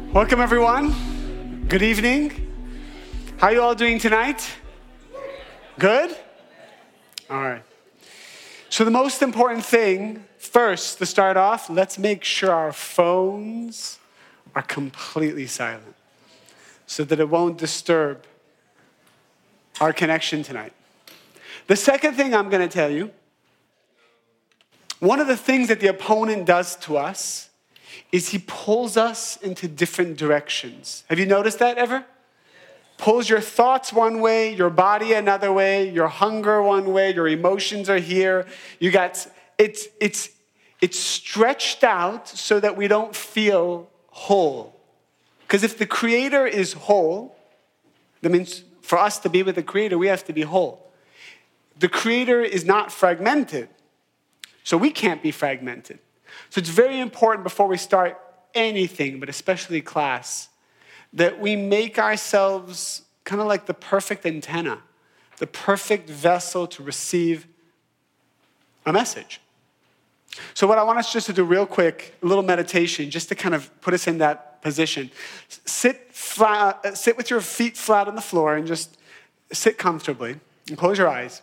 Welcome, everyone. Good evening. How are you all doing tonight? Good? All right. So the most important thing, first, to start off, let's make sure our phones are completely silent so that it won't disturb our connection tonight. The second thing I'm going to tell you, one of the things that the opponent does to us is he pulls us into different directions. Have you noticed that ever? Pulls your thoughts one way, your body another way, your hunger one way, your emotions are here. You got it's stretched out so that we don't feel whole. Because if the Creator is whole, that means for us to be with the Creator, we have to be whole. The Creator is not fragmented, so we can't be fragmented. So it's very important before we start anything, but especially class, that we make ourselves kind of like the perfect antenna, the perfect vessel to receive a message. So what I want us just to do real quick, a little meditation, just to kind of put us in that position. Sit with your feet flat on the floor and just sit comfortably and close your eyes.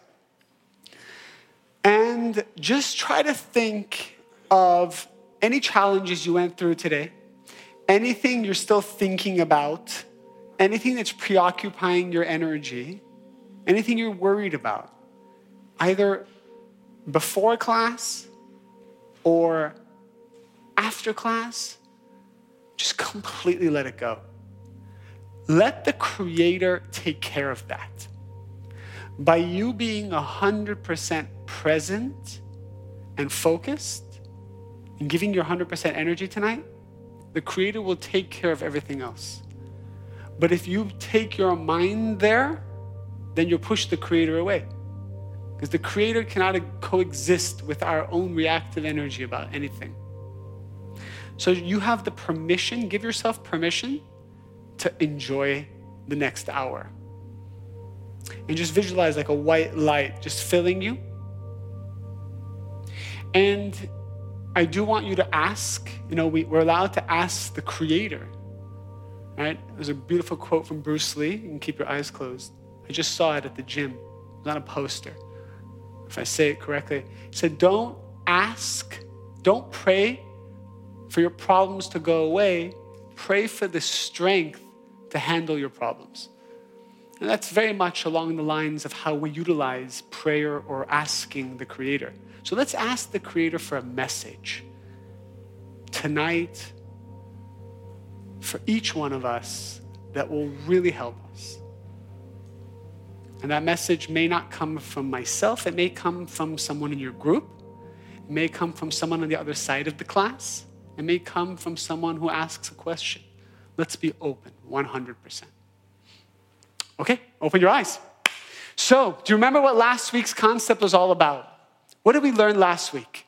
And just try to think of any challenges you went through today, anything you're still thinking about, anything that's preoccupying your energy, anything you're worried about, either before class or after class, just completely let it go. Let the Creator take care of that. By you being 100% present and focused, and giving your 100% energy tonight, the Creator will take care of everything else. But if you take your mind there, then you'll push the Creator away. Because the Creator cannot coexist with our own reactive energy about anything. So you have the permission, give yourself permission to enjoy the next hour. And just visualize like a white light just filling you. And I do want you to ask, we're allowed to ask the Creator, right? There's a beautiful quote from Bruce Lee. You can keep your eyes closed. I just saw it at the gym. It was on a poster. If I say it correctly. He said, don't pray for your problems to go away. Pray for the strength to handle your problems. And that's very much along the lines of how we utilize prayer or asking the Creator. So let's ask the Creator for a message tonight for each one of us that will really help us. And that message may not come from myself. It may come from someone in your group. It may come from someone on the other side of the class. It may come from someone who asks a question. Let's be open, 100%. Okay, open your eyes. So, do you remember what last week's concept was all about? What did we learn last week?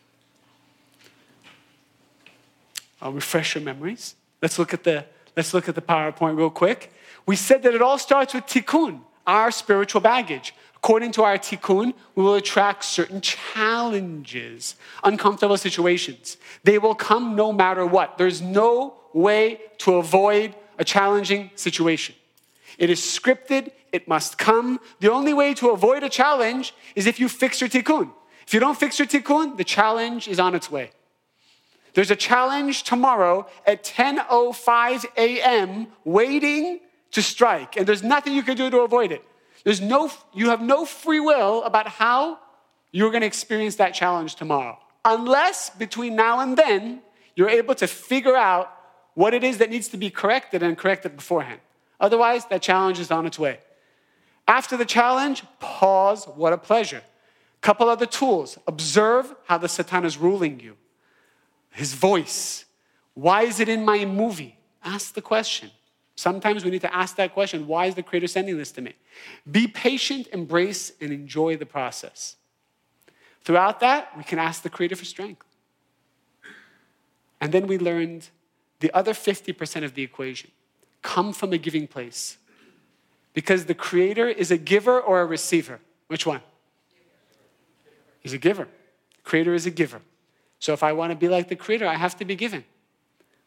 I'll refresh your memories. Let's look at the PowerPoint real quick. We said that it all starts with tikkun, our spiritual baggage. According to our tikkun, we will attract certain challenges, uncomfortable situations. They will come no matter what. There's no way to avoid a challenging situation. It is scripted. It must come. The only way to avoid a challenge is if you fix your tikkun. If you don't fix your tikkun, the challenge is on its way. There's a challenge tomorrow at 10:05 a.m. waiting to strike, and there's nothing you can do to avoid it. You have no free will about how you're going to experience that challenge tomorrow, unless between now and then you're able to figure out what it is that needs to be corrected and correct it beforehand. Otherwise, that challenge is on its way. After the challenge, pause. What a pleasure. Couple other tools. Observe how the Satan is ruling you. His voice. Why is it in my movie? Ask the question. Sometimes we need to ask that question. Why is the Creator sending this to me? Be patient, embrace, and enjoy the process. Throughout that, we can ask the Creator for strength. And then we learned the other 50% of the equation. Come from a giving place. Because the Creator is a giver or a receiver. Which one? He's a giver. Creator is a giver. So if I want to be like the Creator, I have to be given.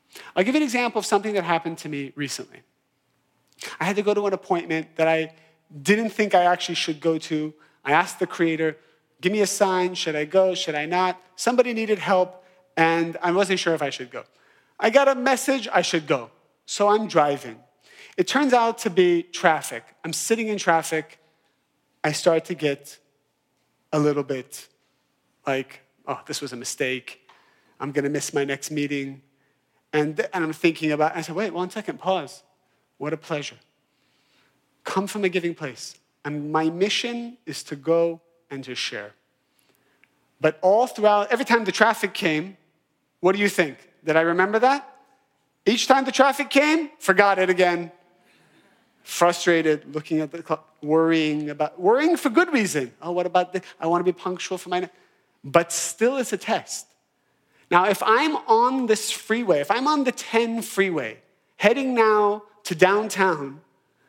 I'll give you an example of something that happened to me recently. I had to go to an appointment that I didn't think I actually should go to. I asked the Creator, give me a sign. Should I go? Should I not? Somebody needed help, and I wasn't sure if I should go. I got a message I should go. So I'm driving. It turns out to be traffic. I'm sitting in traffic. I start to get a little bit like, oh, this was a mistake. I'm going to miss my next meeting. And I'm thinking about it. I said, wait, 1 second, pause. What a pleasure. Come from a giving place. And my mission is to go and to share. But all throughout, every time the traffic came, what do you think? Did I remember that? Each time the traffic came, forgot it again. Frustrated, looking at the clock, worrying for good reason. Oh, what about this? I want to be punctual for my... But still it's a test. Now, if I'm on this freeway, if I'm on the 10 freeway, heading now to downtown,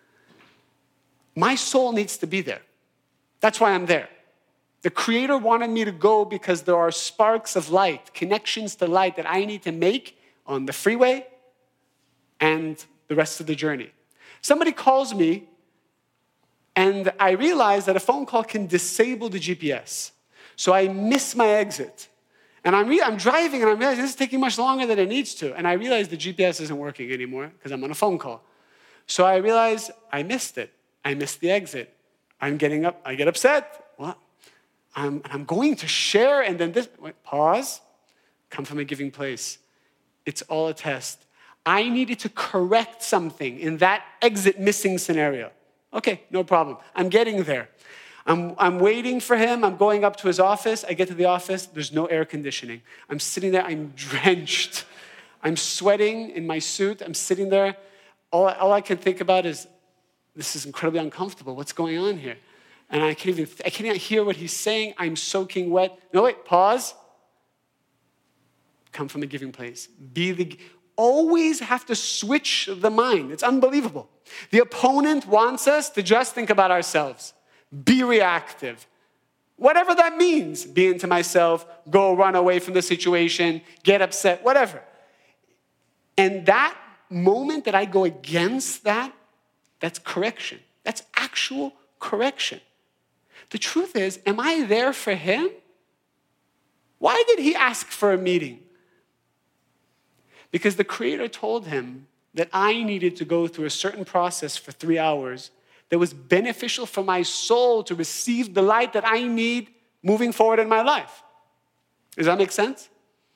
my soul needs to be there. That's why I'm there. The Creator wanted me to go because there are sparks of light, connections to light that I need to make on the freeway and the rest of the journey. Somebody calls me, and I realize that a phone call can disable the GPS. So I miss my exit. And I'm driving, and I'm realizing this is taking much longer than it needs to. And I realize the GPS isn't working anymore because I'm on a phone call. So I realize I missed it. I missed the exit. I'm getting up. I get upset. What? I'm going to share, and then this. Wait, pause. Come from a giving place. It's all a test. I needed to correct something in that exit missing scenario. Okay, no problem. I'm getting there. I'm waiting for him. I'm going up to his office. I get to the office. There's no air conditioning. I'm sitting there. I'm drenched. I'm sweating in my suit. I'm sitting there. All I can think about is, this is incredibly uncomfortable. What's going on here? And I can't even hear what he's saying. I'm soaking wet. No, wait, pause. Come from a giving place. Always have to switch the mind. It's unbelievable. The opponent wants us to just think about ourselves. Be reactive. Whatever that means. Be into myself, go run away from the situation, get upset, whatever. And that moment that I go against that, that's correction. That's actual correction. The truth is, am I there for him? Why did he ask for a meeting? Because the Creator told him that I needed to go through a certain process for 3 hours that was beneficial for my soul to receive the light that I need moving forward in my life. Does that make sense?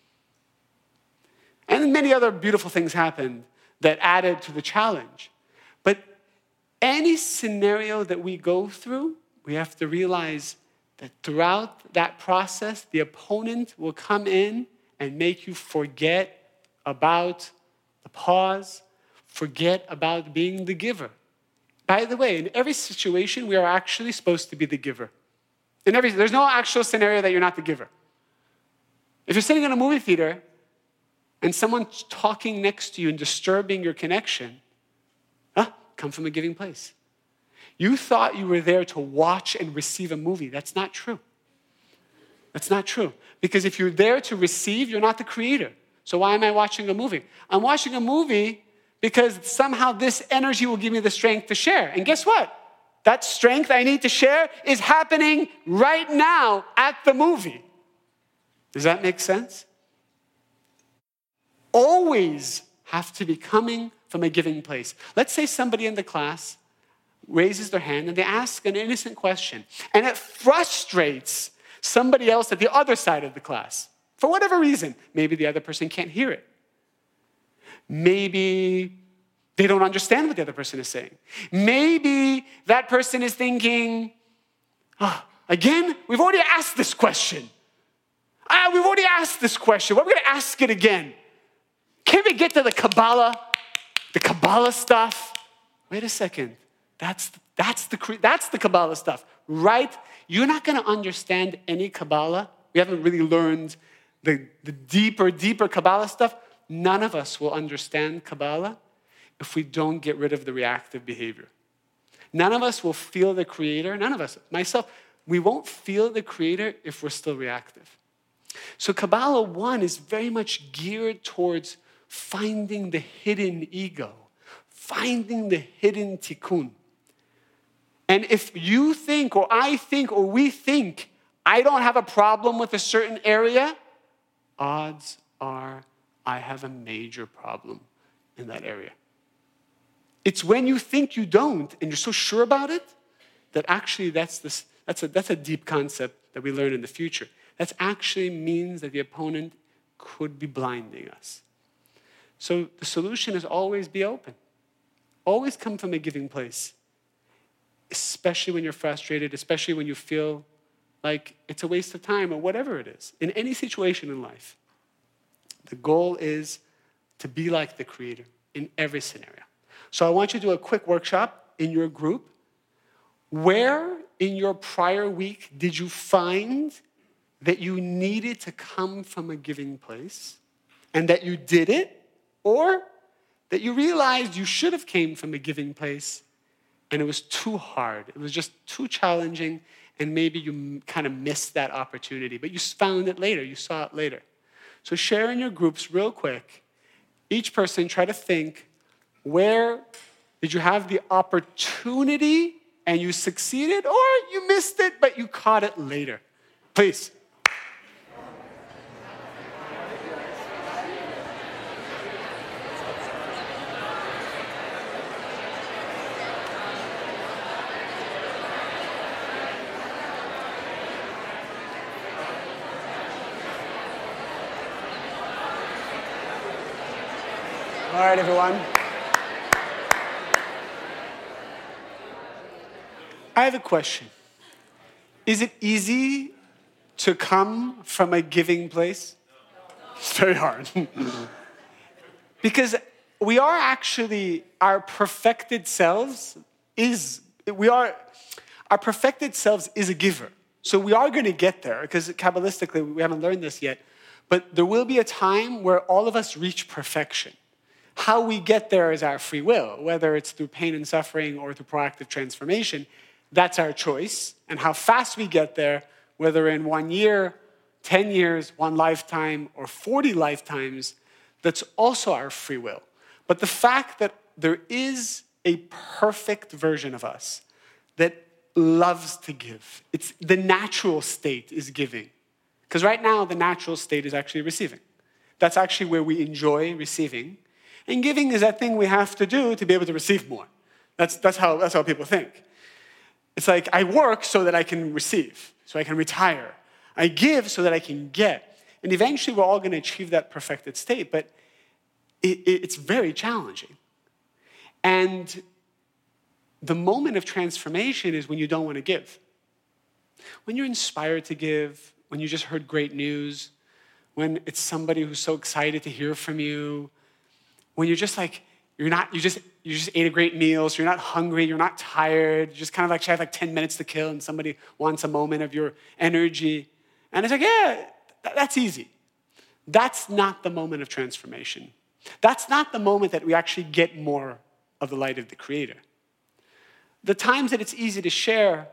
And many other beautiful things happened that added to the challenge. But any scenario that we go through, we have to realize that throughout that process, the opponent will come in and make you forget about the pause, forget about being the giver. By the way, in every situation, we are actually supposed to be the giver. There's no actual scenario that you're not the giver. If you're sitting in a movie theater and someone's talking next to you and disturbing your connection, come from a giving place. You thought you were there to watch and receive a movie. That's not true. That's not true. Because if you're there to receive, you're not the creator. So why am I watching a movie? I'm watching a movie because somehow this energy will give me the strength to share. And guess what? That strength I need to share is happening right now at the movie. Does that make sense? Always have to be coming from a giving place. Let's say somebody in the class raises their hand and they ask an innocent question, and it frustrates somebody else at the other side of the class. For whatever reason, maybe the other person can't hear it. Maybe they don't understand what the other person is saying. Maybe that person is thinking, again, we've already asked this question. We've already asked this question. We're going to ask it again. Can we get to the Kabbalah stuff? Wait a second. That's the Kabbalah stuff, right? You're not going to understand any Kabbalah. We haven't really learned the deeper Kabbalah stuff. None of us will understand Kabbalah if we don't get rid of the reactive behavior. None of us will feel the Creator. None of us, myself, we won't feel the Creator if we're still reactive. So Kabbalah 1 is very much geared towards finding the hidden ego, finding the hidden tikkun. And if you think, or I think, or we think, I don't have a problem with a certain area, odds are I have a major problem in that area. It's when you think you don't, and you're so sure about it, that actually that's a deep concept that we learn in the future. That actually means that the opponent could be blinding us. So the solution is always be open. Always come from a giving place. Especially when you're frustrated, especially when you feel like it's a waste of time or whatever it is. In any situation in life, the goal is to be like the Creator in every scenario. So I want you to do a quick workshop in your group. Where in your prior week did you find that you needed to come from a giving place and that you did it, or that you realized you should have came from a giving place and it was too hard, it was just too challenging, and maybe you kind of missed that opportunity, but you found it later, you saw it later. So share in your groups real quick. Each person try to think, where did you have the opportunity and you succeeded, or you missed it, but you caught it later? Please. All right, everyone. I have a question. Is it easy to come from a giving place? It's very hard. Because we are actually, our perfected selves is a giver. So we are going to get there, because Kabbalistically, we haven't learned this yet, but there will be a time where all of us reach perfection. How we get there is our free will, whether it's through pain and suffering or through proactive transformation. That's our choice. And how fast we get there, whether in 1 year, 10 years, 1 lifetime, or 40 lifetimes, that's also our free will. But the fact that there is a perfect version of us that loves to give, it's the natural state is giving. Because right now, the natural state is actually receiving. That's actually where we enjoy receiving. And giving is that thing we have to do to be able to receive more. That's how people think. It's like, I work so that I can receive, so I can retire. I give so that I can get. And eventually we're all going to achieve that perfected state, but it's very challenging. And the moment of transformation is when you don't want to give. When you're inspired to give, when you just heard great news, when it's somebody who's so excited to hear from you, when you're just like, you just ate a great meal, so you're not hungry, you're not tired, you just kind of like have like 10 minutes to kill and somebody wants a moment of your energy. And it's like, yeah, that's easy. That's not the moment of transformation. That's not the moment that we actually get more of the light of the Creator. The times that it's easy to share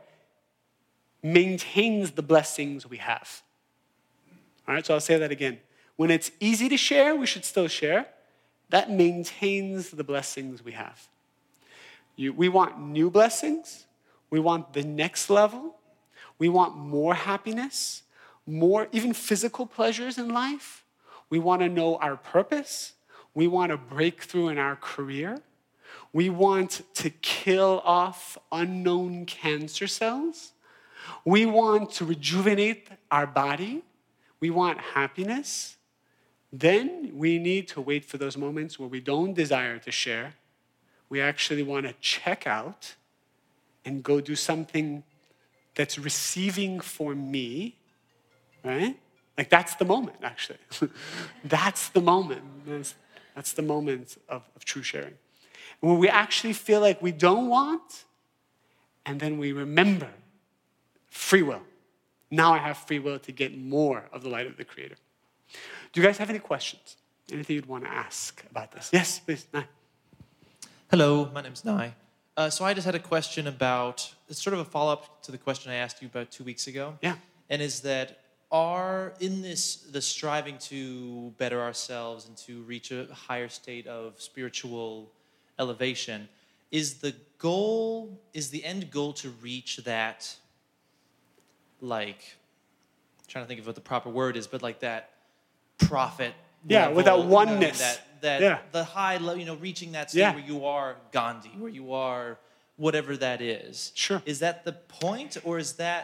maintains the blessings we have. All right, so I'll say that again. When it's easy to share, we should still share. That maintains the blessings we have. We want new blessings. We want the next level. We want more happiness, more even physical pleasures in life. We want to know our purpose. We want a breakthrough in our career. We want to kill off unknown cancer cells. We want to rejuvenate our body. We want happiness. Then we need to wait for those moments where we don't desire to share. We actually want to check out and go do something that's receiving for me, right? Like that's the moment, actually. That's the moment. That's the moment of true sharing. When we actually feel like we don't want, and then we remember free will. Now I have free will to get more of the light of the Creator. Do you guys have any questions? Anything you'd want to ask about this? Yes, please, Nai. Hello, my name's Nai. So I just had a question about, it's sort of a follow-up to the question I asked you about 2 weeks ago. Yeah. And is that are in the striving to better ourselves and to reach a higher state of spiritual elevation, is the end goal to reach that, like, I'm trying to think of what the proper word is, but like that prophet level, with that oneness. The high level, reaching that state where you are Gandhi, where you are whatever that is. Sure. Is that the point, or is that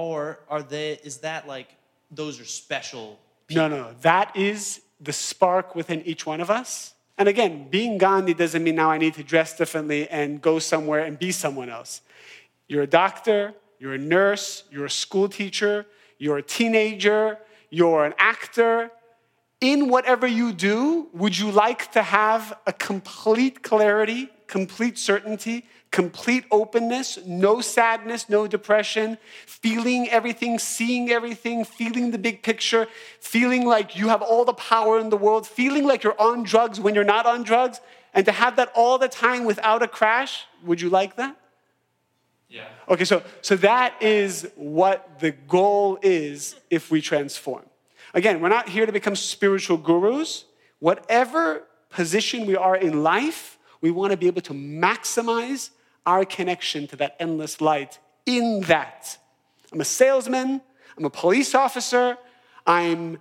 like those are special people? No. That is the spark within each one of us. And again, being Gandhi doesn't mean now I need to dress differently and go somewhere and be someone else. You're a doctor, you're a nurse, you're a school teacher, you're a teenager, you're an actor. In whatever you do, would you like to have a complete clarity, complete certainty, complete openness, no sadness, no depression, feeling everything, seeing everything, feeling the big picture, feeling like you have all the power in the world, feeling like you're on drugs when you're not on drugs, and to have that all the time without a crash? Would you like that? Yeah. Okay, so that is what the goal is if we transform. Again, we're not here to become spiritual gurus. Whatever position we are in life, we want to be able to maximize our connection to that endless light in that. I'm a salesman, I'm a police officer, I'm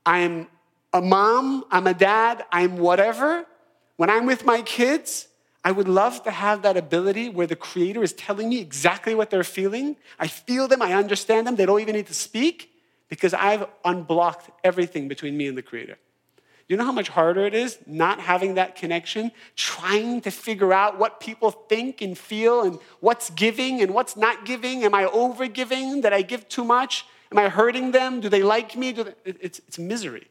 a mom, I'm a dad, I'm whatever. When I'm with my kids, I would love to have that ability where the Creator is telling me exactly what they're feeling. I feel them, I understand them, they don't even need to speak because I've unblocked everything between me and the Creator. You know how much harder it is not having that connection, trying to figure out what people think and feel and what's giving and what's not giving? Am I over giving? Did I give too much? Am I hurting them? Do they like me? It's misery.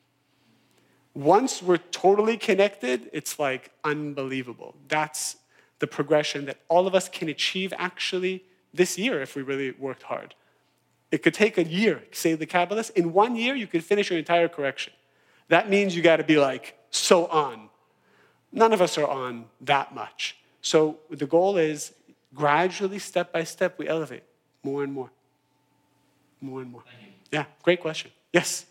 Once we're totally connected, it's like unbelievable. That's the progression that all of us can achieve actually this year if we really worked hard. It could take a year, say the Kabbalists. In 1 year, you could finish your entire correction. That means you got to be like so on. None of us are on that much. So the goal is gradually, step by step, we elevate more and more. More and more. Thank you. Yeah, great question. Yes?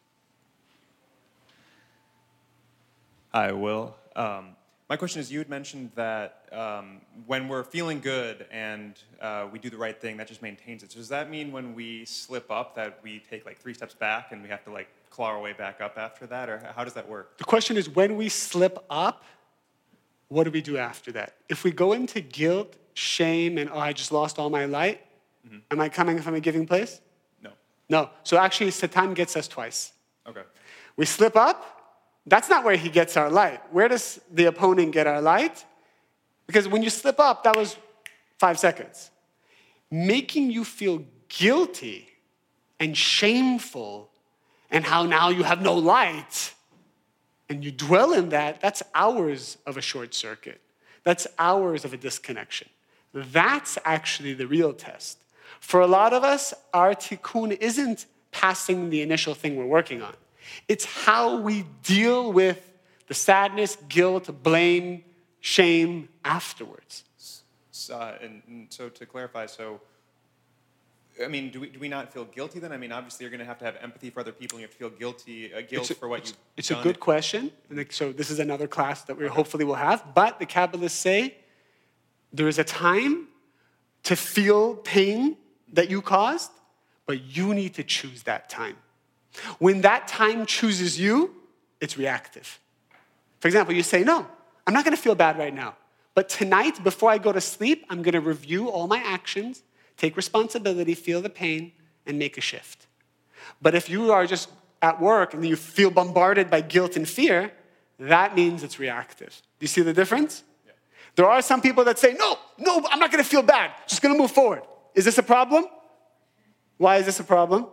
Hi, Will. My question is, you had mentioned that when we're feeling good and we do the right thing, that just maintains it. So does that mean when we slip up that we take like 3 steps back and we have to like claw our way back up after that? Or how does that work? The question is, when we slip up, what do we do after that? If we go into guilt, shame, and I just lost all my light, am I coming from a giving place? No. No. So actually, Satan gets us twice. Okay. We slip up. That's not where he gets our light. Where does the opponent get our light? Because when you slip up, that was 5 seconds. Making you feel guilty and shameful and how now you have no light and you dwell in that, that's hours of a short circuit. That's hours of a disconnection. That's actually the real test. For a lot of us, our tikkun isn't passing the initial thing we're working on. It's how we deal with the sadness, guilt, blame, shame afterwards. And so to clarify, I mean, do we not feel guilty then? I mean, obviously you're going to have empathy for other people and you have to feel guilt for what you've done. It's a good question. So this is another class that we hopefully will have. But the Kabbalists say there is a time to feel pain that you caused, but you need to choose that time. When that time chooses you, it's reactive. For example, you say, no, I'm not going to feel bad right now. But tonight, before I go to sleep, I'm going to review all my actions, take responsibility, feel the pain, and make a shift. But if you are just at work and you feel bombarded by guilt and fear, that means it's reactive. Do you see the difference? Yeah. There are some people that say, no, I'm not going to feel bad. Just going to move forward. Is this a problem? Why is this a problem?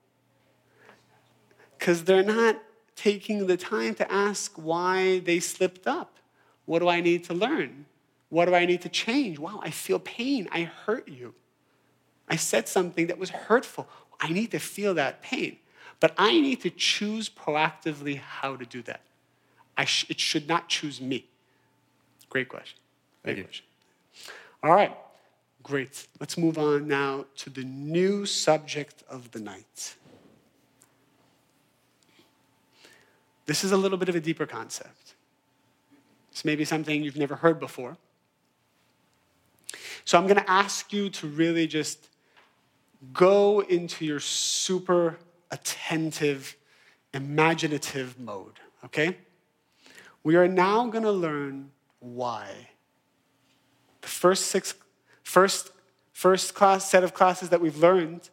Because they're not taking the time to ask why they slipped up. What do I need to learn? What do I need to change? Wow, I feel pain. I hurt you. I said something that was hurtful. I need to feel that pain. But I need to choose proactively how to do that. It should not choose me. Great question. Great question. All right, great. Let's move on now to the new subject of the night. This is a little bit of a deeper concept. It's maybe something you've never heard before. So I'm going to ask you to really just go into your super attentive, imaginative mode, okay? We are now going to learn why. The first set of classes that we've learned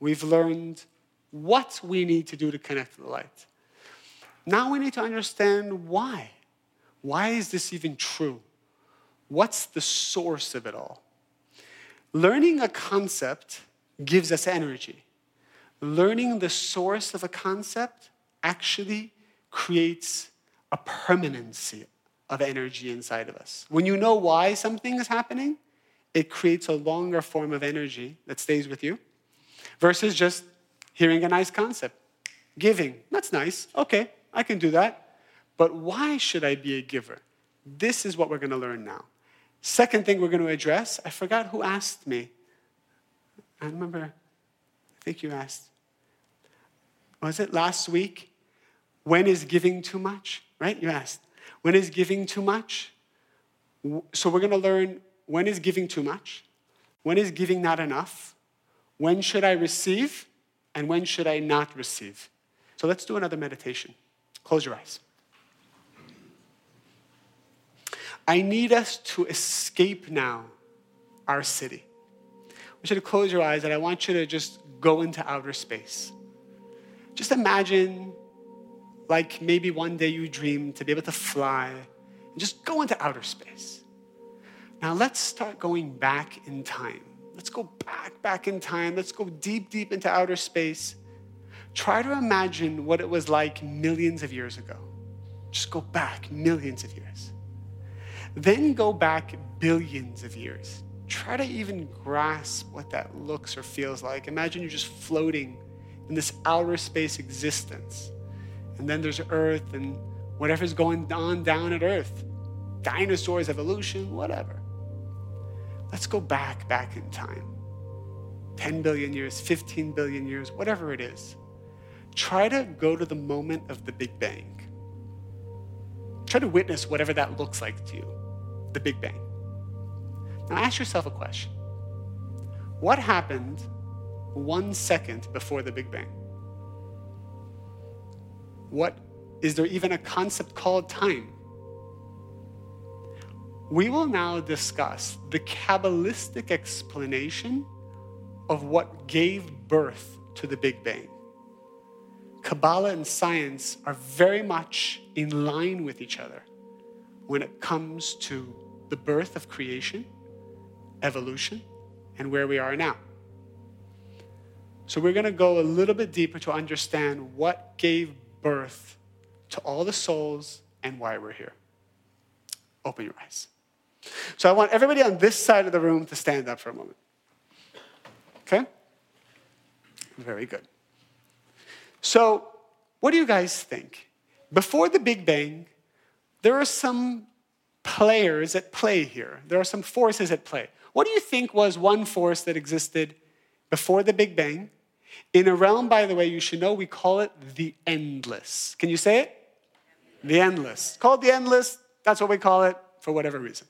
what we need to do to connect to the light. Now we need to understand why. Why is this even true? What's the source of it all? Learning a concept gives us energy. Learning the source of a concept actually creates a permanency of energy inside of us. When you know why something is happening, it creates a longer form of energy that stays with you versus just hearing a nice concept. Giving, that's nice. Okay, I can do that. But why should I be a giver? This is what we're going to learn now. Second thing we're going to address, I forgot who asked me. I think you asked. Was it last week? When is giving too much? Right? You asked. When is giving too much? So we're going to learn when is giving too much? When is giving not enough? When should I receive? And when should I not receive? So let's do another meditation. Close your eyes. I need us to escape now our city. I want you to close your eyes and I want you to just go into outer space. Just imagine like maybe one day you dream to be able to fly and just go into outer space. Now let's start going back in time. Let's go back in time. Let's go deep into outer space. Try to imagine what it was like millions of years ago. Just go back millions of years. Then go back billions of years. Try to even grasp what that looks or feels like. Imagine you're just floating in this outer space existence. And then there's Earth and whatever's going on down at Earth. Dinosaurs, evolution, whatever. Let's go back in time. 10 billion years, 15 billion years, whatever it is. Try to go to the moment of the Big Bang. Try to witness whatever that looks like to you, the Big Bang. Now ask yourself a question. What happened 1 second before the Big Bang? Is there even a concept called time? We will now discuss the Kabbalistic explanation of what gave birth to the Big Bang. Kabbalah and science are very much in line with each other when it comes to the birth of creation, evolution, and where we are now. So we're going to go a little bit deeper to understand what gave birth to all the souls and why we're here. Open your eyes. So I want everybody on this side of the room to stand up for a moment. Okay? Very good. So, what do you guys think? Before the Big Bang, there are some players at play here. There are some forces at play. What do you think was one force that existed before the Big Bang? In a realm, by the way, you should know we call it the endless. Can you say it? The endless. It's called the endless. That's what we call it for whatever reason.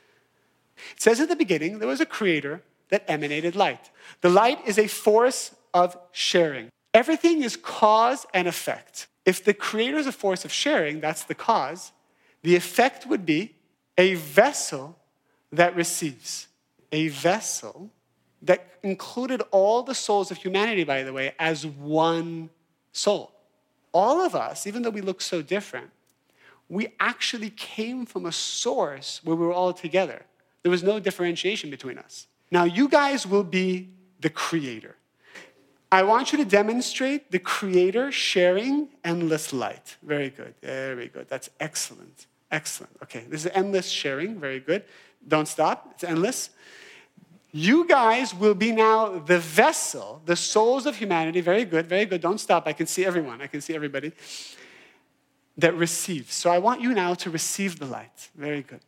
It says at the beginning, there was a creator that emanated light. The light is a force of sharing. Everything is cause and effect. If the creator is a force of sharing, that's the cause. The effect would be a vessel that receives. A vessel that included all the souls of humanity, by the way, as one soul. All of us, even though we look so different, we actually came from a source where we were all together. There was no differentiation between us. Now, you guys will be the creator. I want you to demonstrate the creator sharing endless light. Very good. Very good. That's excellent. Excellent. Okay, this is endless sharing. Very good. Don't stop. It's endless. You guys will be now the vessel, the souls of humanity. Very good. Very good. Don't stop. I can see everyone. I can see everybody that receives. So I want you now to receive the light. Very good.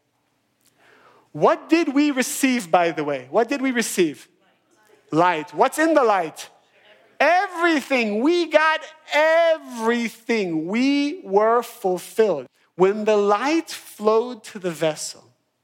What did we receive, by the way? What did we receive? Light. What's in the light? Everything. We got everything. We were fulfilled. When the light flowed to the vessel,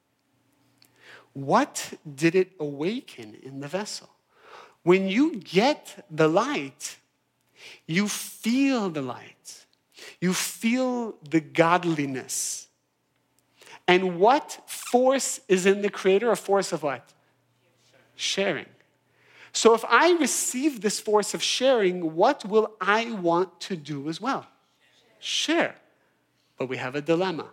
what did it awaken in the vessel? When you get the light, you feel the light. You feel the godliness. And what force is in the Creator? A force of what? Sharing. So if I receive this force of sharing, what will I want to do as well? Share. But we have a dilemma.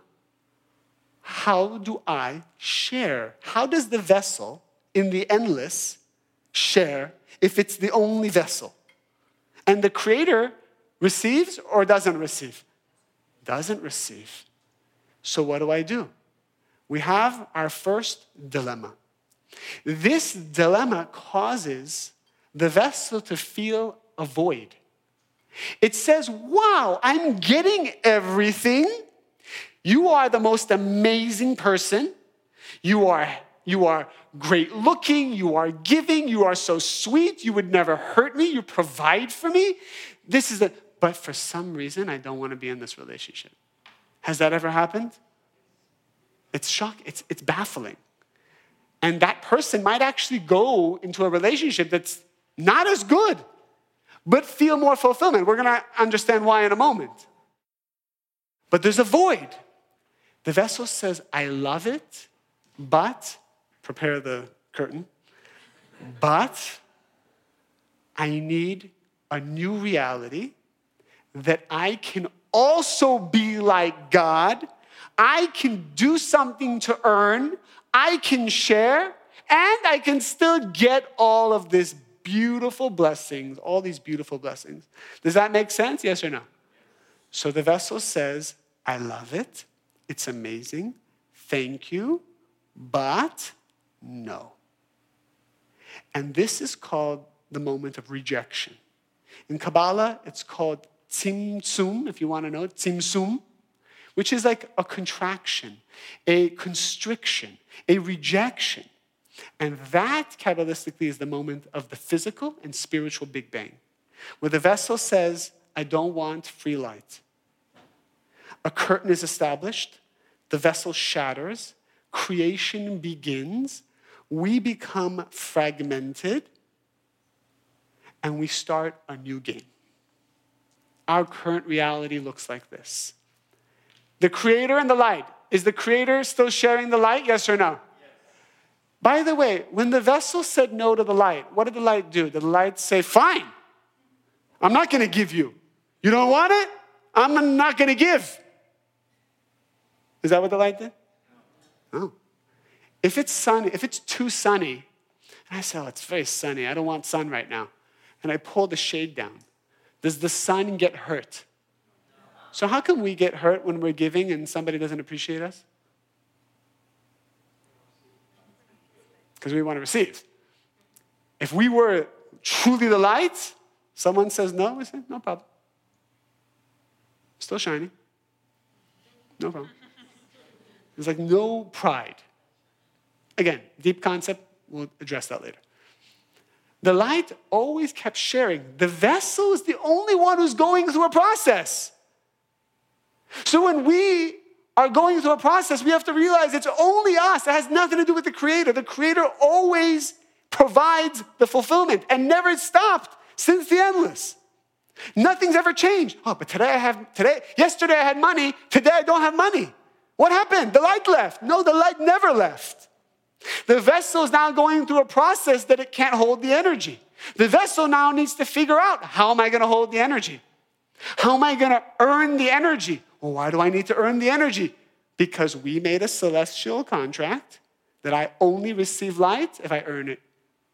How do I share? How does the vessel in the endless share if it's the only vessel? And the Creator receives or doesn't receive? Doesn't receive. So what do? We have our first dilemma. This dilemma causes the vessel to feel a void. It says, wow, I'm getting everything. You are the most amazing person. You are great looking. You are giving. You are so sweet. You would never hurt me. You provide for me. But for some reason, I don't want to be in this relationship. Has that ever happened? It's shocking. It's baffling. And that person might actually go into a relationship that's not as good, but feel more fulfillment. We're going to understand why in a moment. But there's a void. The vessel says, I love it, but, prepare the curtain, but I need a new reality that I can also be like God. I can do something to earn. I can share, and I can still get all of these beautiful blessings, all these beautiful blessings. Does that make sense? Yes or no? So the vessel says, I love it. It's amazing. Thank you. But no. And this is called the moment of rejection. In Kabbalah, it's called tzimtzum, if you want to know, tzimtzum, which is like a contraction, a constriction, a rejection. And that, Kabbalistically, is the moment of the physical and spiritual Big Bang, where the vessel says, I don't want free light. A curtain is established, the vessel shatters, creation begins, we become fragmented, and we start a new game. Our current reality looks like this. The Creator and the light. Is the Creator still sharing the light? Yes or no? Yes. By the way, when the vessel said no to the light, what did the light do? Did the light say, fine, I'm not going to give you. You don't want it? I'm not going to give. Is that what the light did? No. If it's sunny, if it's too sunny, and I say, oh, it's very sunny, I don't want sun right now, and I pull the shade down, does the sun get hurt? So how can we get hurt when we're giving and somebody doesn't appreciate us? Because we want to receive. If we were truly the light, someone says no, we say, no problem. Still shining. No problem. There's like no pride. Again, deep concept, we'll address that later. The light always kept sharing. The vessel is the only one who's going through a process. So when we are going through a process, we have to realize it's only us. It has nothing to do with the Creator. The Creator always provides the fulfillment and never stopped since the endless. Nothing's ever changed. Oh, but yesterday I had money, today I don't have money. What happened? The light left. No, the light never left. The vessel is now going through a process that it can't hold the energy. The vessel now needs to figure out, how am I going to hold the energy? How am I going to earn the energy? Well, why do I need to earn the energy? Because we made a celestial contract that I only receive light if I earn it.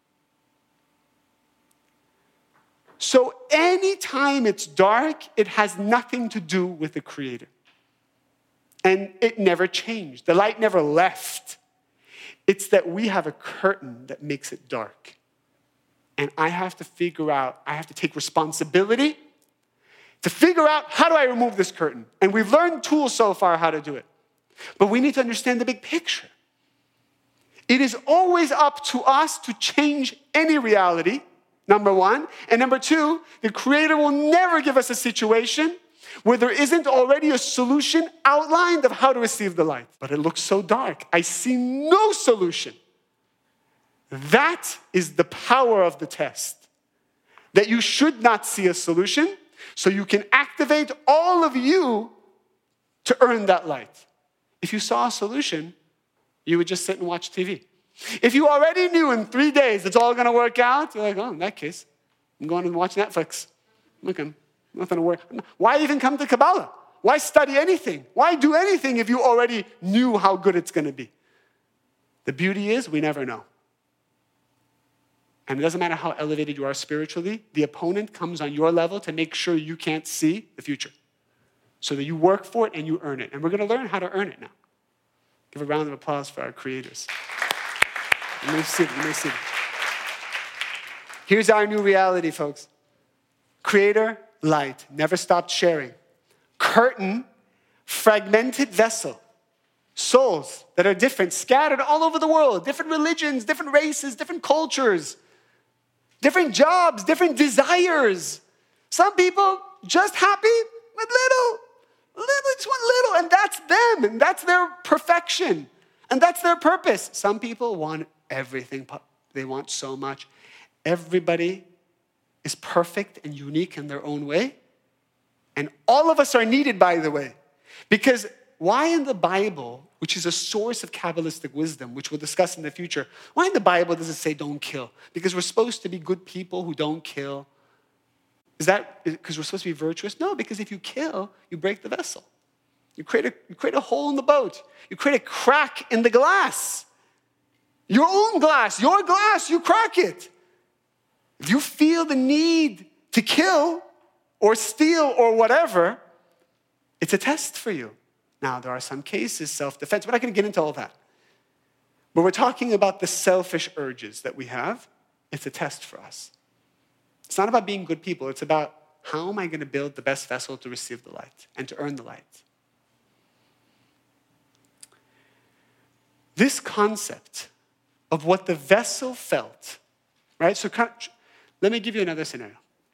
So anytime it's dark, it has nothing to do with the Creator. And it never changed. The light never left. It's that we have a curtain that makes it dark. And I have to take responsibility to figure out, how do I remove this curtain? And we've learned tools so far how to do it. But we need to understand the big picture. It is always up to us to change any reality, number one. And number two, the Creator will never give us a situation where there isn't already a solution outlined of how to receive the light. But it looks so dark. I see no solution. That is the power of the test. That you should not see a solution, so you can activate all of you to earn that light. If you saw a solution, you would just sit and watch TV. If you already knew in 3 days it's all going to work out, you're like, oh, in that case, I'm going to watch Netflix. Okay, nothing to worry. Why even come to Kabbalah? Why study anything? Why do anything if you already knew how good it's going to be? The beauty is we never know. And it doesn't matter how elevated you are spiritually, the opponent comes on your level to make sure you can't see the future. So that you work for it and you earn it. And we're going to learn how to earn it now. Give a round of applause for our creators. You may sit. Here's our new reality, folks. Creator, light, never stopped sharing. Curtain, fragmented vessel. Souls that are different, scattered all over the world. Different religions, different races, different cultures. Different jobs, different desires. Some people just happy with little, just want little, and that's them, and that's their perfection, and that's their purpose. Some people want everything. They want so much. Everybody is perfect and unique in their own way, and all of us are needed, by the way, because why in the Bible, which is a source of Kabbalistic wisdom, which we'll discuss in the future, why in the Bible does it say don't kill? Because we're supposed to be good people who don't kill. Is that because we're supposed to be virtuous? No, because if you kill, you break the vessel. You create a hole in the boat. You create a crack in the glass. Your own glass, your glass, you crack it. If you feel the need to kill or steal or whatever, it's a test for you. Now, there are some cases, self-defense. We're not going to get into all that. But we're talking about the selfish urges that we have. It's a test for us. It's not about being good people. It's about how am I going to build the best vessel to receive the light and to earn the light. This concept of what the vessel felt, right? So let me give you another scenario.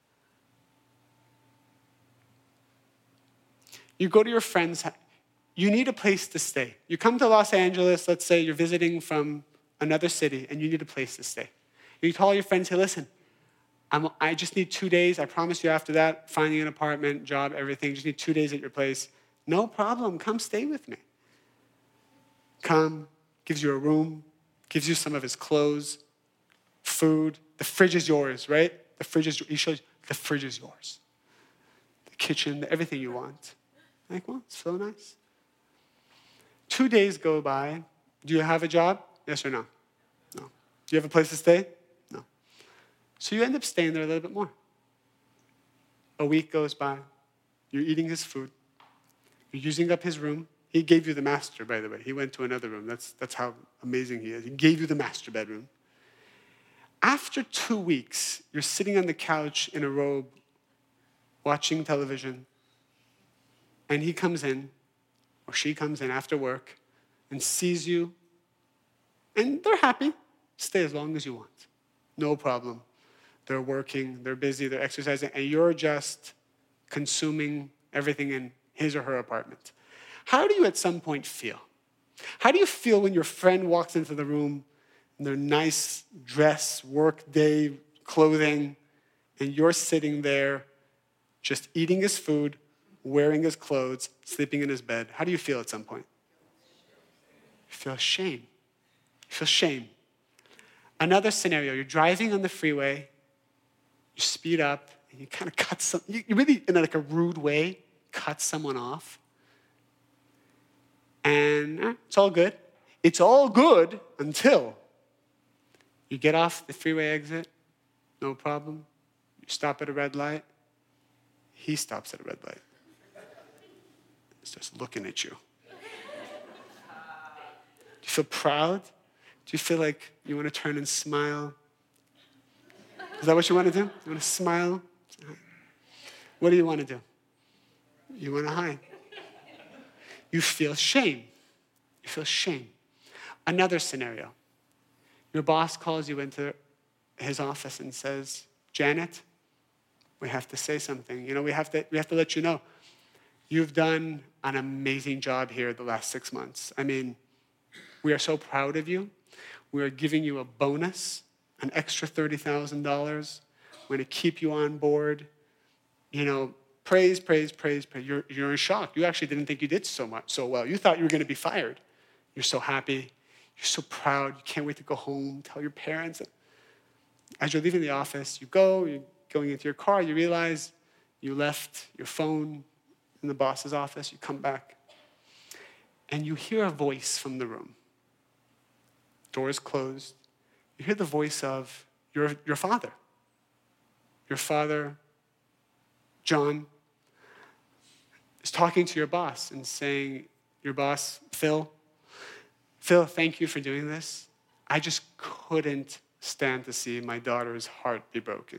You go to your friend's house. You need a place to stay. You come to Los Angeles, let's say you're visiting from another city, and you need a place to stay. You call your friend and say, listen, I just need 2 days. I promise you after that, finding an apartment, job, everything. Just need 2 days at your place. No problem. Come stay with me. Come, gives you a room, gives you some of his clothes, food. The fridge is yours, right? He shows you, the fridge is yours. The kitchen, everything you want. Like, well, it's so nice. 2 days go by. Do you have a job? Yes or no? No. Do you have a place to stay? No. So you end up staying there a little bit more. A week goes by. You're eating his food. You're using up his room. He gave you the master, by the way. He went to another room. That's how amazing he is. He gave you the master bedroom. After 2 weeks, you're sitting on the couch in a robe, watching television, and he comes in, or she comes in after work and sees you, and they're happy. Stay as long as you want. No problem. They're working, they're busy, they're exercising, and you're just consuming everything in his or her apartment. How do you at some point feel? How do you feel when your friend walks into the room in their nice dress, work day, clothing, and you're sitting there just eating his food, wearing his clothes, sleeping in his bed? How do you feel at some point? You feel shame. You feel shame. Another scenario, you're driving on the freeway, you speed up, and you kind of cut you really, in like a rude way, cut someone off. And it's all good. It's all good until you get off the freeway exit, no problem. You stop at a red light. He stops at a red light. Starts looking at you. Do you feel proud? Do you feel like you want to turn and smile? Is that what you want to do? You want to smile? What do you want to do? You want to hide. You feel shame. You feel shame. Another scenario. Your boss calls you into his office and says, Janet, we have to say something. We have to let you know. You've done an amazing job here the last 6 months. I mean, we are so proud of you. We are giving you a bonus, an extra $30,000. We're going to keep you on board. Praise. You're in shock. You actually didn't think you did so well. You thought you were going to be fired. You're so happy. You're so proud. You can't wait to go home, tell your parents. As you're leaving the office, you're going into your car, you realize you left your phone in the boss's office. You come back, and you hear a voice from the room. Door is closed. You hear the voice of your father. Your father, John, is talking to your boss and saying, your boss, Phil, thank you for doing this. I just couldn't stand to see my daughter's heart be broken.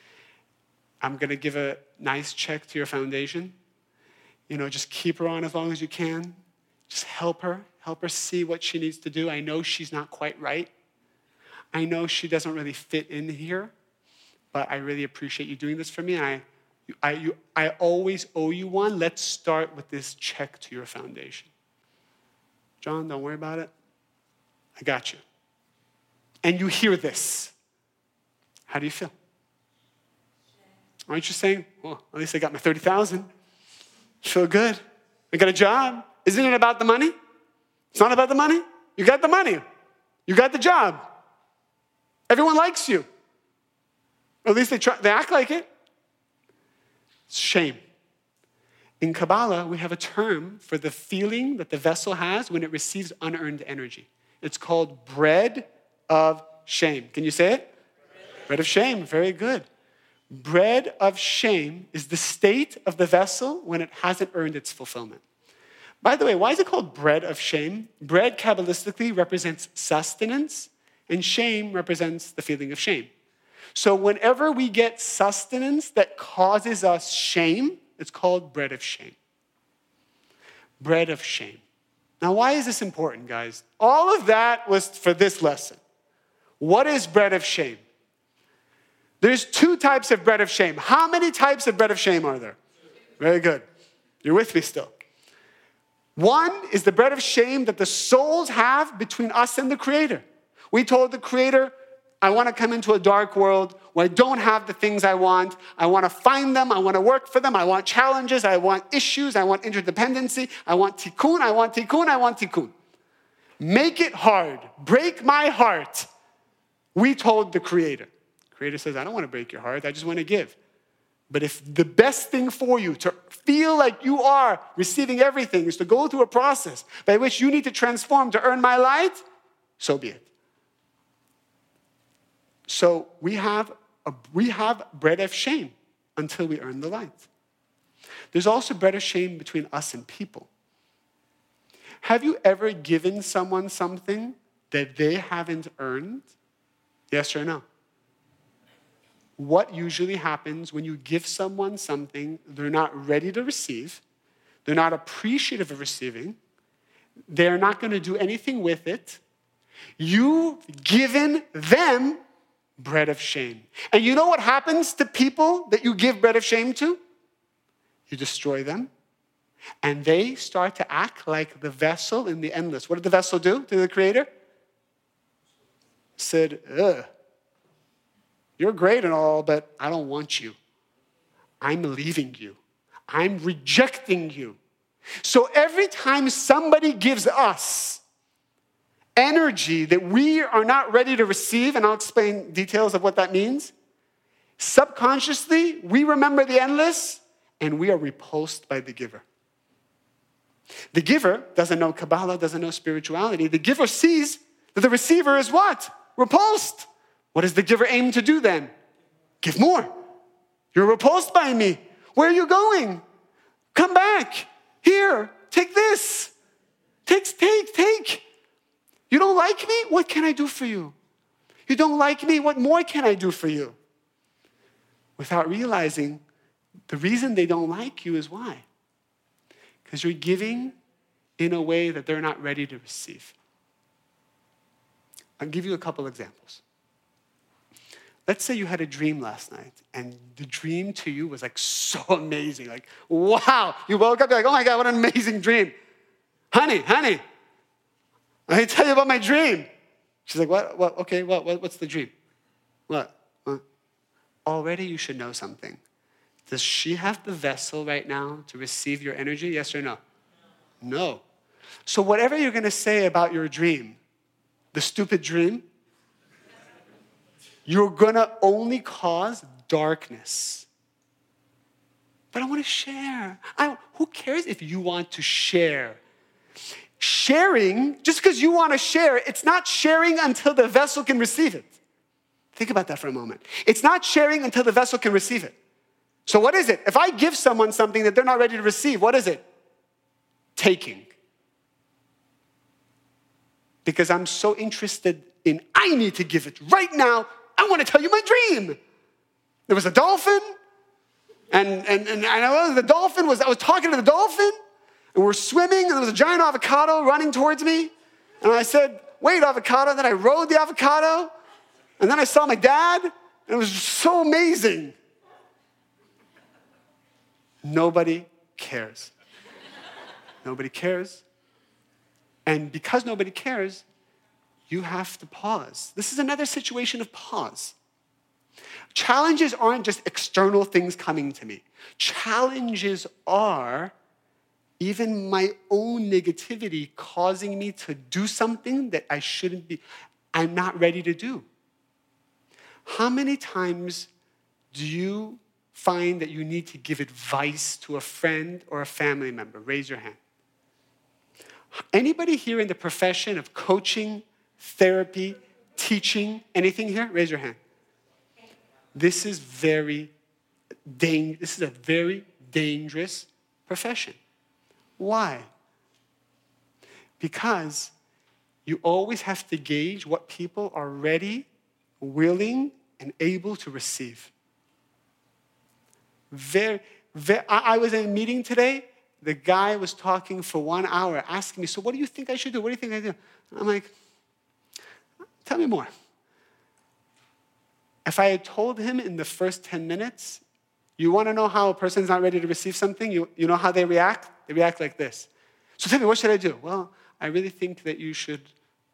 I'm going to give a nice check to your foundation. Just keep her on as long as you can. Just help her see what she needs to do. I know she's not quite right. I know she doesn't really fit in here, but I really appreciate you doing this for me. I always owe you one. Let's start with this check to your foundation. John, don't worry about it. I got you. And you hear this. How do you feel? Aren't you saying, well, at least I got my 30,000. Feel good. I got a job. Isn't it about the money? It's not about the money. You got the money. You got the job. Everyone likes you. Or at least they act like it. It's shame. In Kabbalah, we have a term for the feeling that the vessel has when it receives unearned energy. It's called bread of shame. Can you say it? Bread of shame. Very good. Bread of shame is the state of the vessel when it hasn't earned its fulfillment. By the way, why is it called bread of shame? Bread, Kabbalistically, represents sustenance, and shame represents the feeling of shame. So whenever we get sustenance that causes us shame, it's called bread of shame. Bread of shame. Now, why is this important, guys? All of that was for this lesson. What is bread of shame? There's 2 types of bread of shame. How many types of bread of shame are there? Very good. You're with me still. One is the bread of shame that the souls have between us and the Creator. We told the Creator, I want to come into a dark world where I don't have the things I want. I want to find them. I want to work for them. I want challenges. I want issues. I want interdependency. I want tikkun. I want tikkun. I want tikkun. Make it hard. Break my heart. We told the Creator. The Creator says, I don't want to break your heart. I just want to give. But if the best thing for you to feel like you are receiving everything is to go through a process by which you need to transform to earn my light, so be it. So we have bread of shame until we earn the light. There's also bread of shame between us and people. Have you ever given someone something that they haven't earned? Yes or no? What usually happens when you give someone something they're not ready to receive, they're not appreciative of receiving, they're not going to do anything with it, you've given them bread of shame. And you know what happens to people that you give bread of shame to? You destroy them, and they start to act like the vessel in the endless. What did the vessel do to the Creator? Said, ugh. You're great and all, but I don't want you. I'm leaving you. I'm rejecting you. So every time somebody gives us energy that we are not ready to receive, and I'll explain details of what that means, subconsciously, we remember the endless, and we are repulsed by the giver. The giver doesn't know Kabbalah, doesn't know spirituality. The giver sees that the receiver is what? Repulsed. What does the giver aim to do then? Give more. You're repulsed by me. Where are you going? Come back. Here, take this. Take. You don't like me? What can I do for you? You don't like me? What more can I do for you? Without realizing the reason they don't like you is why? Because you're giving in a way that they're not ready to receive. I'll give you a couple examples. let's say you had a dream last night, and the dream to you was like so amazing. Like, wow. You woke up, you're like, oh my God, what an amazing dream. Honey, I tell you about my dream. She's like, what? Okay, what's the dream? What? Already you should know something. Does she have the vessel right now to receive your energy? Yes or no? No. So whatever you're going to say about your dream, the stupid dream, you're going to only cause darkness. But I want to share. Who cares if you want to share? Sharing, just because you want to share, it's not sharing until the vessel can receive it. Think about that for a moment. It's not sharing until the vessel can receive it. So what is it? If I give someone something that they're not ready to receive, what is it? Taking. Because I'm so interested in, I need to give it right now. I want to tell you my dream. There was a dolphin, and I was talking to the dolphin, and we're swimming, and there was a giant avocado running towards me. And I said, wait, avocado. Then I rode the avocado. And then I saw my dad, and it was so amazing. Nobody cares. Nobody cares. And because nobody cares, you have to pause. This is another situation of pause. Challenges aren't just external things coming to me. Challenges are even my own negativity causing me to do something that I shouldn't be, I'm not ready to do. How many times do you find that you need to give advice to a friend or a family member? Raise your hand. Anybody here in the profession of coaching, therapy, teaching, anything here? Raise your hand. This is a very dangerous profession. Why? Because you always have to gauge what people are ready, willing, and able to receive. I was in a meeting today. The guy was talking for 1 hour, asking me, so what do you think I should do? What do you think I do? I'm like, tell me more. If I had told him in the first 10 minutes, you want to know how a person's not ready to receive something? You know how they react? They react like this. So tell me, what should I do? Well, I really think that you should,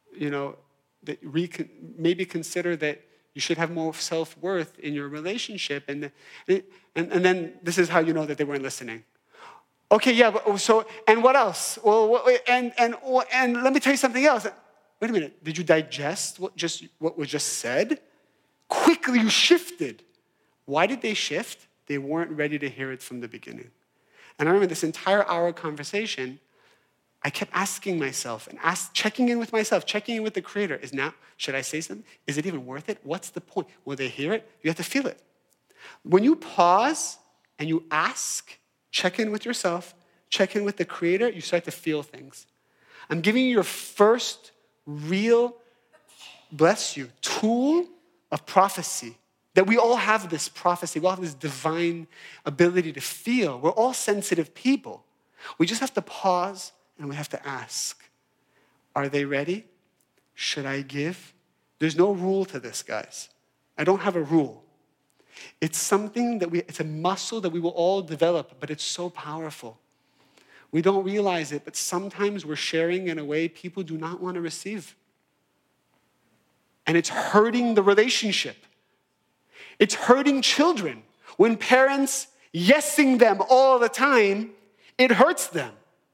maybe consider that you should have more self-worth in your relationship. And then this is how you know that they weren't listening. Okay, yeah, and what else? Well, and let me tell you something else. Wait a minute, did you digest what was just said? Quickly you shifted. Why did they shift? They weren't ready to hear it from the beginning. And I remember this entire hour conversation, I kept asking myself and checking in with myself, checking in with the Creator. Should I say something? Is it even worth it? What's the point? Will they hear it? You have to feel it. When you pause and you ask, check in with yourself, check in with the Creator, you start to feel things. I'm giving you your first real, bless you, tool of prophecy. That we all have this prophecy. We all have this divine ability to feel. We're all sensitive people. We just have to pause and we have to ask, are they ready? Should I give? There's no rule to this, guys. I don't have a rule. It's something it's a muscle that we will all develop, but it's so powerful. We don't realize it, but sometimes we're sharing in a way people do not want to receive. And it's hurting the relationship. It's hurting children. When parents yesing them all the time, it hurts them.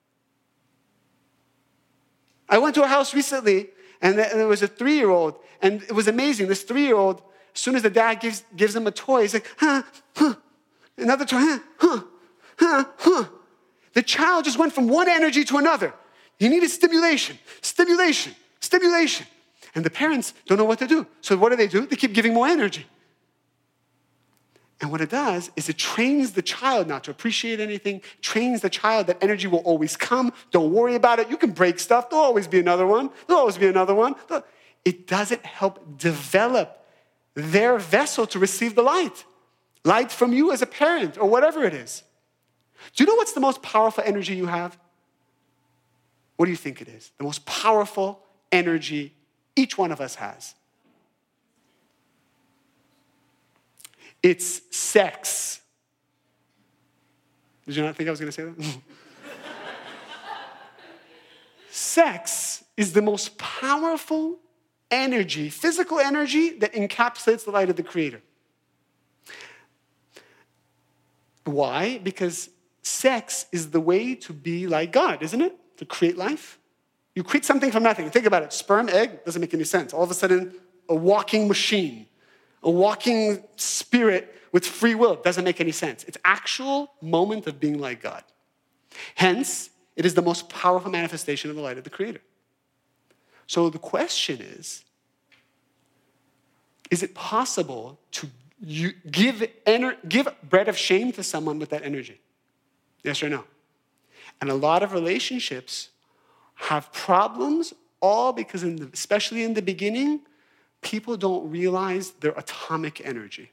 I went to a house recently, and there was a 3-year-old, and it was amazing. This 3-year-old, as soon as the dad gives him a toy, he's like, another toy, The child just went from one energy to another. He needed stimulation. And the parents don't know what to do. So what do? They keep giving more energy. And what it does is it trains the child not to appreciate anything, trains the child that energy will always come. Don't worry about it. You can break stuff. There'll always be another one. It doesn't help develop their vessel to receive the light. Light from you as a parent or whatever it is. Do you know what's the most powerful energy you have? What do you think it is? The most powerful energy each one of us has. It's sex. Did you not think I was going to say that? Sex is the most powerful energy, physical energy, that encapsulates the light of the Creator. Why? Because sex is the way to be like God, isn't it? To create life. You create something from nothing. Think about it. Sperm, egg, doesn't make any sense. All of a sudden, a walking machine, a walking spirit with free will, doesn't make any sense. It's actual moment of being like God. Hence, it is the most powerful manifestation of the light of the Creator. So the question is it possible to give bread of shame to someone with that energy? Yes or no? And a lot of relationships have problems, all because, especially in the beginning, people don't realize their atomic energy.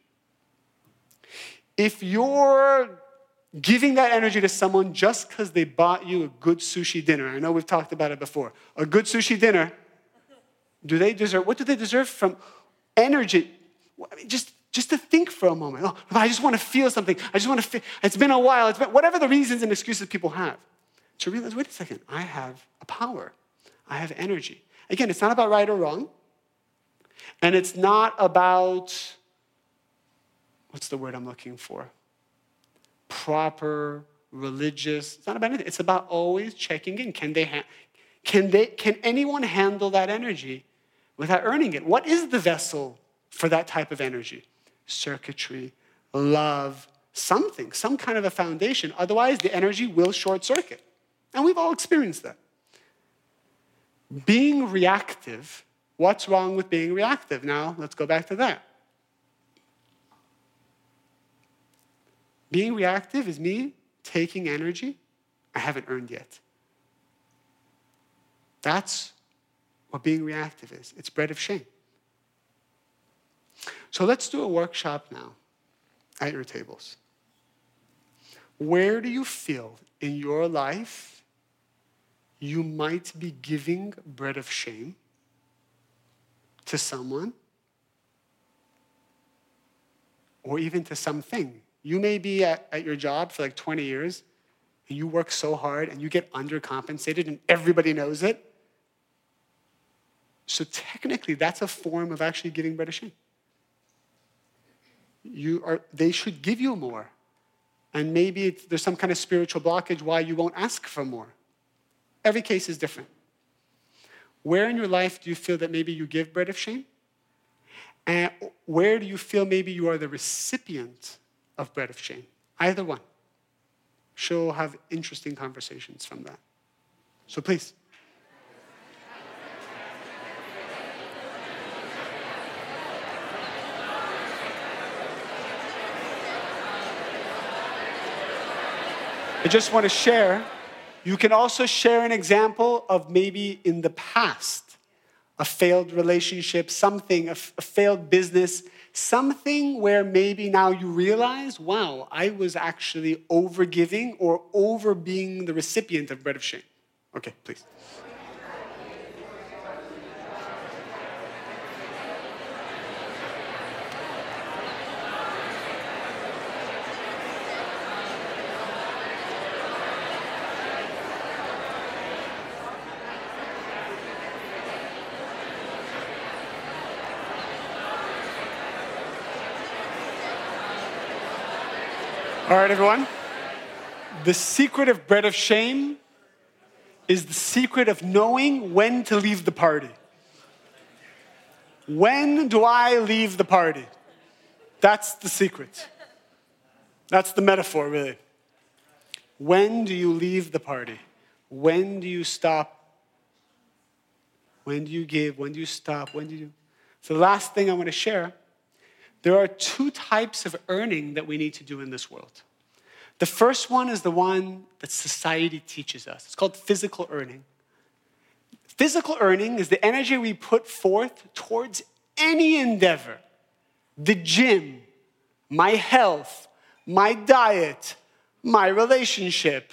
If you're giving that energy to someone just because they bought you a good sushi dinner, I know we've talked about it before, a good sushi dinner, what do they deserve from energy? I mean, just to think for a moment. Oh, I just want to feel something. I just want to feel, it's been a while. Whatever the reasons and excuses people have. To realize, wait a second, I have a power. I have energy. Again, it's not about right or wrong. And it's not about, what's the word I'm looking for? Proper, religious. It's not about anything. It's about always checking in. Can anyone handle that energy without earning it? What is the vessel for that type of energy? Circuitry, love, something, some kind of a foundation. Otherwise, the energy will short circuit. And we've all experienced that. Being reactive, what's wrong with being reactive? Now, let's go back to that. Being reactive is me taking energy I haven't earned yet. That's what being reactive is. It's bread of shame. So let's do a workshop now at your tables. Where do you feel in your life you might be giving bread of shame to someone or even to something? You may be at your job for like 20 years and you work so hard and you get undercompensated and everybody knows it. So technically, that's a form of actually giving bread of shame. They should give you more. And maybe there's some kind of spiritual blockage why you won't ask for more. Every case is different. Where in your life do you feel that maybe you give bread of shame? And where do you feel maybe you are the recipient of bread of shame? Either one. She'll have interesting conversations from that. So please. I just want to share, you can also share an example of maybe in the past, a failed relationship, something, a failed business, something where maybe now you realize, wow, I was actually over-giving or over being the recipient of bread of shame. Okay, please. All right, everyone. The secret of bread of shame is the secret of knowing when to leave the party. When do I leave the party? That's the secret. That's the metaphor, really. When do you leave the party? When do you stop? When do you give? When do you stop? When do you... So the last thing I want to share, there are two types of earning that we need to do in this world. The first one is the one that society teaches us. It's called physical earning. Physical earning is the energy we put forth towards any endeavor. The gym, my health, my diet, my relationship,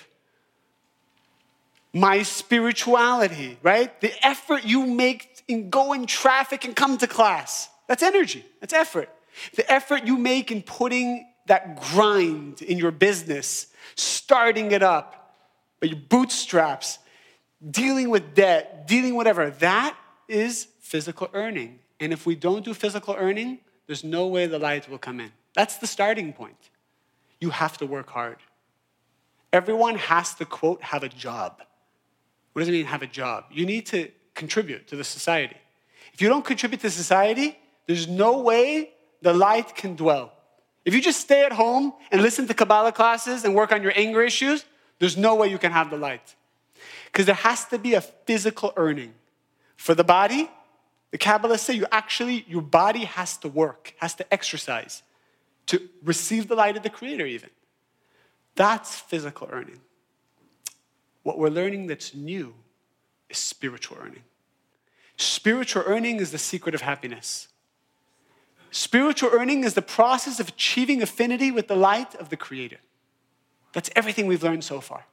my spirituality, right? The effort you make in go in traffic and come to class. That's energy. That's effort. The effort you make in putting that grind in your business, starting it up, but your bootstraps, dealing with debt, dealing whatever, that is physical earning. And if we don't do physical earning, there's no way the light will come in. That's the starting point. You have to work hard. Everyone has to, quote, have a job. What does it mean, have a job? You need to contribute to the society. If you don't contribute to society, there's no way the light can dwell. If you just stay at home and listen to Kabbalah classes and work on your anger issues, there's no way you can have the light. Because there has to be a physical earning. For the body, the Kabbalists say your body has to work, has to exercise to receive the light of the Creator even. That's physical earning. What we're learning that's new is spiritual earning. Spiritual earning is the secret of happiness. Spiritual earning is the process of achieving affinity with the light of the Creator. That's everything we've learned so far.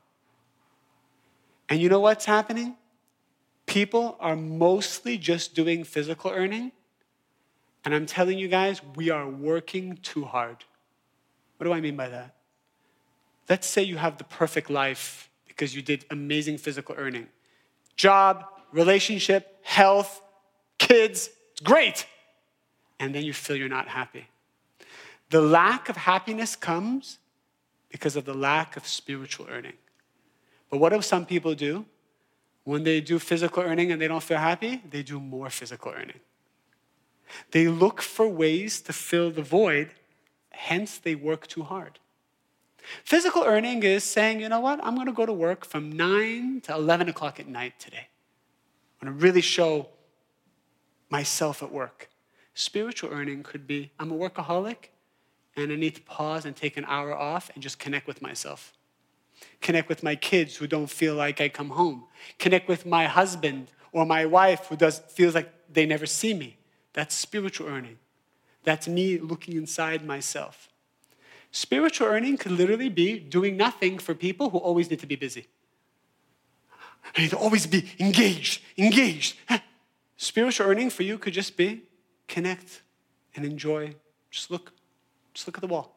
And you know what's happening? People are mostly just doing physical earning. And I'm telling you guys, we are working too hard. What do I mean by that? Let's say you have the perfect life because you did amazing physical earning. Job, relationship, health, kids, it's great. And then you feel you're not happy. The lack of happiness comes because of the lack of spiritual earning. But what do some people do? When they do physical earning and they don't feel happy, they do more physical earning. They look for ways to fill the void, hence they work too hard. Physical earning is saying, you know what, I'm going to go to work from 9 to 11 o'clock at night today. I'm going to really show myself at work. Spiritual earning could be, I'm a workaholic and I need to pause and take an hour off and just connect with myself. Connect with my kids who don't feel like I come home. Connect with my husband or my wife who feels like they never see me. That's spiritual earning. That's me looking inside myself. Spiritual earning could literally be doing nothing for people who always need to be busy. I need to always be engaged. Spiritual earning for you could just be connect and enjoy. Just look at the wall.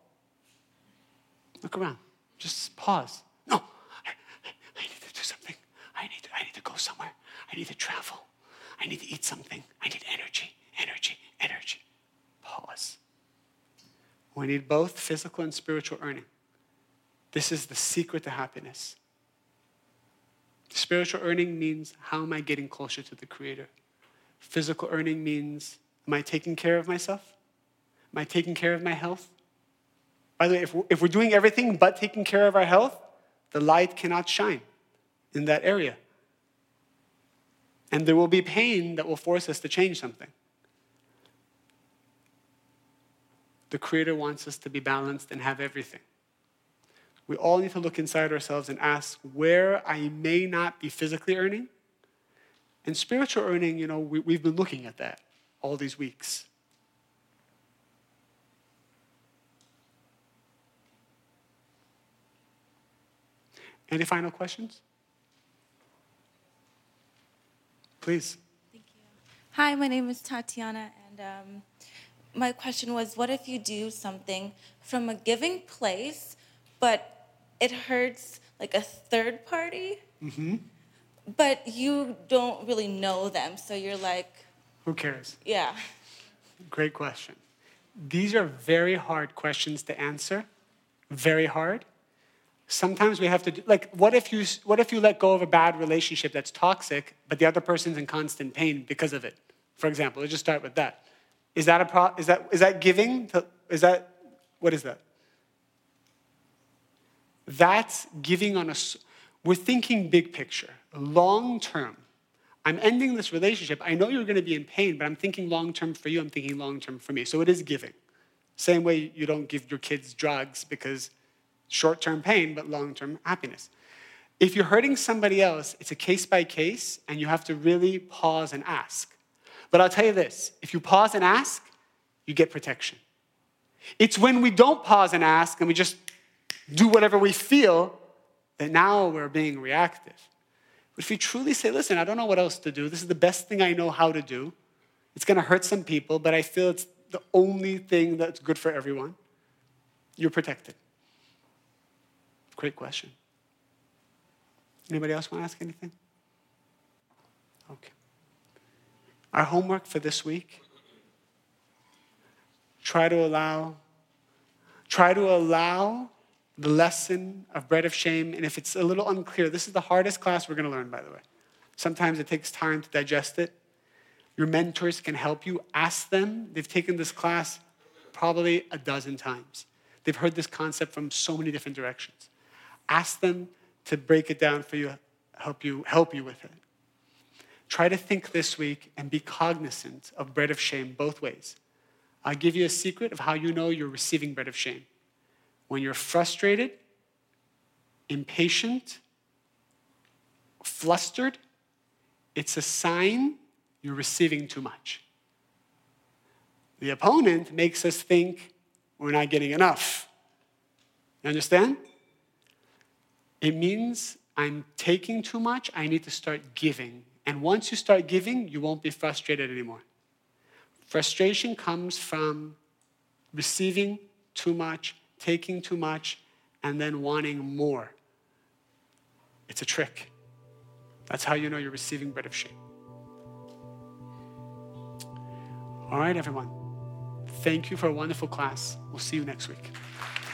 Look around. Just pause. No, I need to do something. I need to go somewhere. I need to travel. I need to eat something. I need energy. Pause. We need both physical and spiritual earning. This is the secret to happiness. Spiritual earning means, how am I getting closer to the Creator? Physical earning means, am I taking care of myself? Am I taking care of my health? By the way, if we're doing everything but taking care of our health, the light cannot shine in that area. And there will be pain that will force us to change something. The Creator wants us to be balanced and have everything. We all need to look inside ourselves and ask where I may not be physically earning. And spiritual earning, we've been looking at that all these weeks. Any final questions? Please. Thank you. Hi, my name is Tatiana, and my question was, what if you do something from a giving place, but it hurts like a third party, but you don't really know them, so you're like... Who cares? Yeah. Great question. These are very hard questions to answer, very hard. Sometimes we have to what if you let go of a bad relationship that's toxic, but the other person's in constant pain because of it? For example, let's just start with that. Is that giving? What is that? That's giving on we're thinking big picture, long term. I'm ending this relationship. I know you're going to be in pain, but I'm thinking long term for you. I'm thinking long term for me. So it is giving. Same way you don't give your kids drugs because short-term pain, but long-term happiness. If you're hurting somebody else, it's a case by case, and you have to really pause and ask. But I'll tell you this, if you pause and ask, you get protection. It's when we don't pause and ask, and we just do whatever we feel, that now we're being reactive. But if you truly say, listen, I don't know what else to do. This is the best thing I know how to do. It's going to hurt some people, but I feel the only thing that's good for everyone, you're protected. Great question. Anybody else want to ask anything? Okay. Our homework for this week, try to allow the lesson of bread of shame, and if it's a little unclear, this is the hardest class we're going to learn, by the way. Sometimes it takes time to digest it. Your mentors can help you. Ask them. They've taken this class probably a dozen times. They've heard this concept from so many different directions. Ask them to break it down for you, help you with it. Try to think this week and be cognizant of bread of shame both ways. I'll give you a secret of how you know you're receiving bread of shame. When you're frustrated, impatient, flustered, it's a sign you're receiving too much. The opponent makes us think we're not getting enough. You understand? It means I'm taking too much, I need to start giving. And once you start giving, you won't be frustrated anymore. Frustration comes from receiving too much, taking too much, and then wanting more. It's a trick. That's how you know you're receiving bread of shame. All right, everyone. Thank you for a wonderful class. We'll see you next week.